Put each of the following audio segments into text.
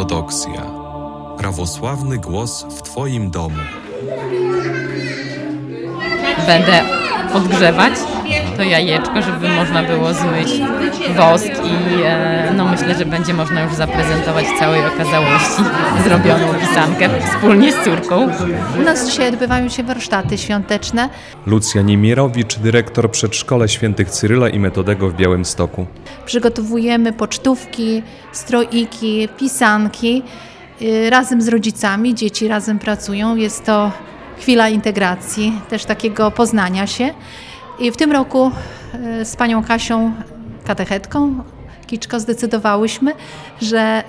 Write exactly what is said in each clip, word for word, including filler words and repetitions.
ortodoksja. Prawosławny głos w Twoim domu. Będę odgrzewać to jajeczko, żeby można było zmyć wosk i e, no myślę, że będzie można już zaprezentować w całej okazałości zrobioną pisankę wspólnie z córką. U nas dzisiaj odbywają się warsztaty świąteczne. Lucja Niemierowicz, dyrektor przedszkola Świętych Cyryla i Metodego w Białymstoku. Przygotowujemy pocztówki, stroiki, pisanki. Razem z rodzicami, dzieci razem pracują. Jest to chwila integracji, też takiego poznania się. I w tym roku z panią Kasią, katechetką Kiczko, zdecydowałyśmy, że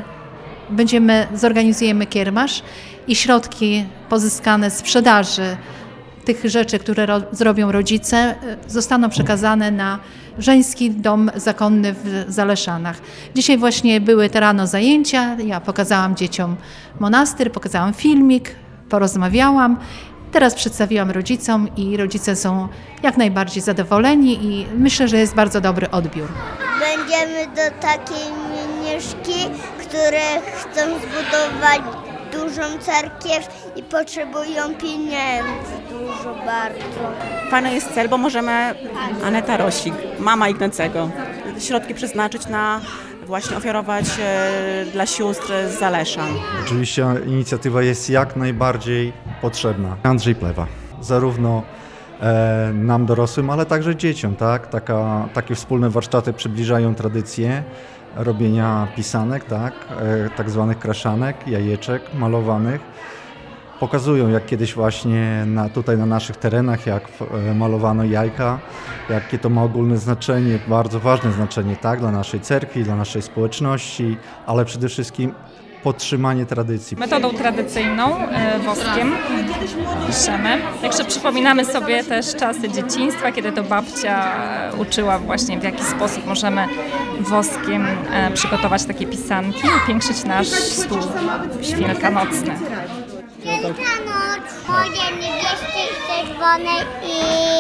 będziemy, zorganizujemy kiermasz i środki pozyskane z sprzedaży tych rzeczy, które ro, zrobią rodzice, zostaną przekazane na Żeński Dom Zakonny w Zaleszanach. Dzisiaj właśnie były te rano zajęcia, ja pokazałam dzieciom monastyr, pokazałam filmik, porozmawiałam. Teraz przedstawiłam rodzicom i rodzice są jak najbardziej zadowoleni i myślę, że jest bardzo dobry odbiór. Będziemy do takiej mniszki, które chcą zbudować dużą cerkiew i potrzebują pieniędzy dużo bardzo. Fajny jest cel, bo możemy, Aneta Rosik, mama Ignacego, środki przeznaczyć na właśnie ofiarować e, dla sióstr z Zaleszan. Oczywiście inicjatywa jest jak najbardziej potrzebna. Andrzej Plewa, zarówno e, nam dorosłym, ale także dzieciom, tak? Taka, takie wspólne warsztaty przybliżają tradycję robienia pisanek, tak? E, tak zwanych kraszanek, jajeczek malowanych. Pokazują, jak kiedyś właśnie na, tutaj na naszych terenach, jak e, malowano jajka, jakie to ma ogólne znaczenie, bardzo ważne znaczenie, tak, dla naszej cerkwi, dla naszej społeczności, ale przede wszystkim podtrzymanie tradycji. Metodą tradycyjną, e, woskiem piszemy. Także przypominamy sobie też czasy dzieciństwa, kiedy to babcia uczyła właśnie, w jaki sposób możemy woskiem e, przygotować takie pisanki i upiększyć nasz stół wielkanocny. Wielkanoc, chodzie niebieskie, czerwone i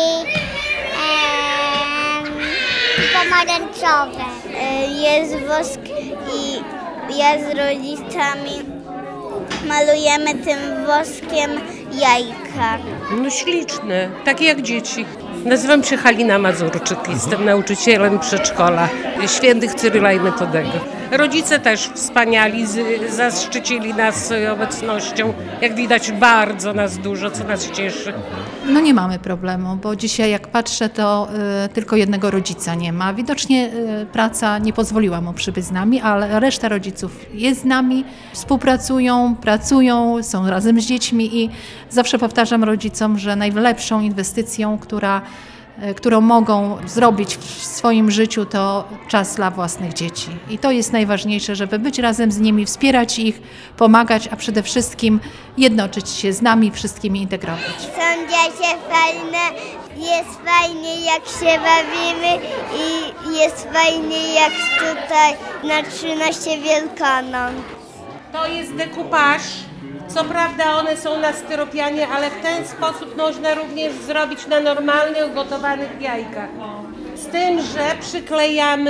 e, pomarańczowe. E, jest wosk i ja z rodzicami malujemy tym woskiem jajka. No śliczne, takie jak dzieci. Nazywam się Halina Mazurczyk, jestem nauczycielem przedszkola Świętych Cyryla i Metodego. Rodzice też wspaniali, z, zaszczycili nas obecnością. Jak widać, bardzo nas dużo, co nas cieszy. No nie mamy problemu, bo dzisiaj jak patrzę, to y, tylko jednego rodzica nie ma. Widocznie y, praca nie pozwoliła mu przybyć z nami, ale reszta rodziców jest z nami, współpracują, pracują, są razem z dziećmi i zawsze powtarzam rodzicom, że najlepszą inwestycją, która którą mogą zrobić w swoim życiu, to czas dla własnych dzieci. I to jest najważniejsze, żeby być razem z nimi, wspierać ich, pomagać, a przede wszystkim jednoczyć się z nami, wszystkimi integrować. Są dzieci fajne, jest fajnie jak się bawimy i jest fajnie jak tutaj na trzynaście Wielkanoc. To jest dekupaż. Co prawda one są na styropianie, ale w ten sposób można również zrobić na normalnych, gotowanych jajkach. Z tym, że przyklejamy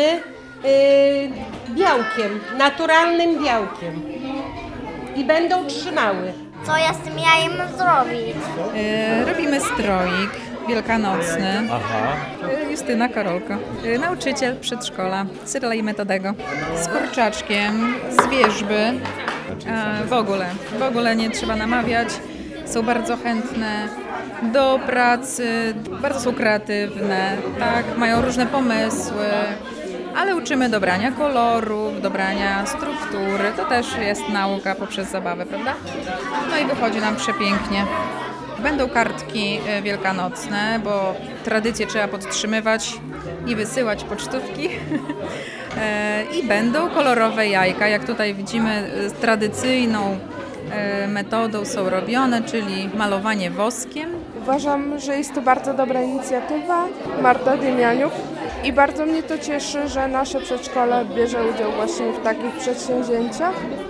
yy, białkiem, naturalnym białkiem i będą trzymały. Co ja z tym jajem mam zrobić? Yy, robimy stroik wielkanocny. Aha. Yy, Justyna Karolka. Yy, nauczyciel przedszkola Cyryla i Metodego. Z kurczaczkiem, z wierzby. E, w ogóle, w ogóle nie trzeba namawiać. Są bardzo chętne do pracy, bardzo są kreatywne, tak, mają różne pomysły, ale uczymy dobrania kolorów, dobrania struktury. To też jest nauka poprzez zabawę, prawda? No i wychodzi nam przepięknie. Będą kartki wielkanocne, bo tradycję trzeba podtrzymywać i wysyłać pocztówki. I będą kolorowe jajka, jak tutaj widzimy, tradycyjną metodą są robione, czyli malowanie woskiem. Uważam, że jest to bardzo dobra inicjatywa. Marta Dymianiuk. I bardzo mnie to cieszy, że nasze przedszkole bierze udział właśnie w takich przedsięwzięciach.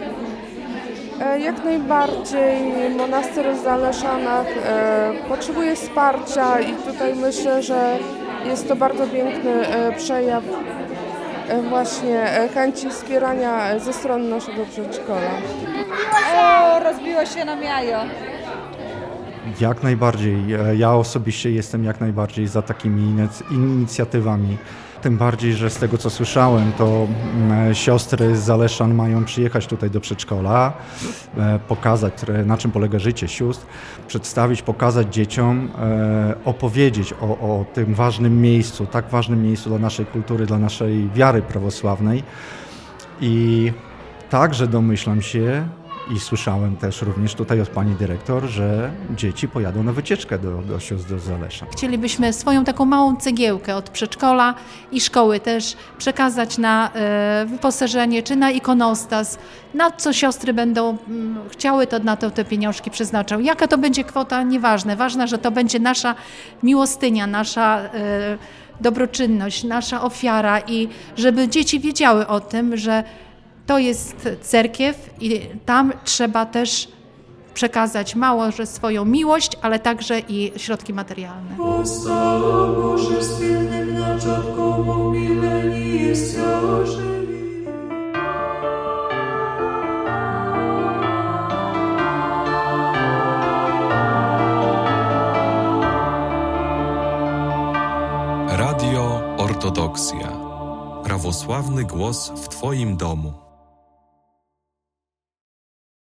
Jak najbardziej monastyr w Zaleszanach e, potrzebuje wsparcia i tutaj myślę, że jest to bardzo piękny e, przejaw e, właśnie e, chęci wspierania ze strony naszego przedszkola. O, rozbiło się nam jajo. Jak najbardziej. Ja osobiście jestem jak najbardziej za takimi inicjatywami. Tym bardziej, że z tego co słyszałem, to siostry z Zaleszan mają przyjechać tutaj do przedszkola, pokazać, na czym polega życie sióstr, przedstawić, pokazać dzieciom, opowiedzieć o, o tym ważnym miejscu, tak ważnym miejscu dla naszej kultury, dla naszej wiary prawosławnej. I także domyślam się, i słyszałem też również tutaj od pani dyrektor, że dzieci pojadą na wycieczkę do, do sióstr z Zalesza. Chcielibyśmy swoją taką małą cegiełkę od przedszkola i szkoły też przekazać na e, wyposażenie, czy na ikonostas, na co siostry będą m, chciały, to na to te pieniążki przeznaczą. Jaka to będzie kwota, nieważne. Ważne, że to będzie nasza miłostynia, nasza e, dobroczynność, nasza ofiara i żeby dzieci wiedziały o tym, że to jest cerkiew i tam trzeba też przekazać mało, że swoją miłość, ale także i środki materialne. Radio Ortodoksja. Prawosławny głos w Twoim domu.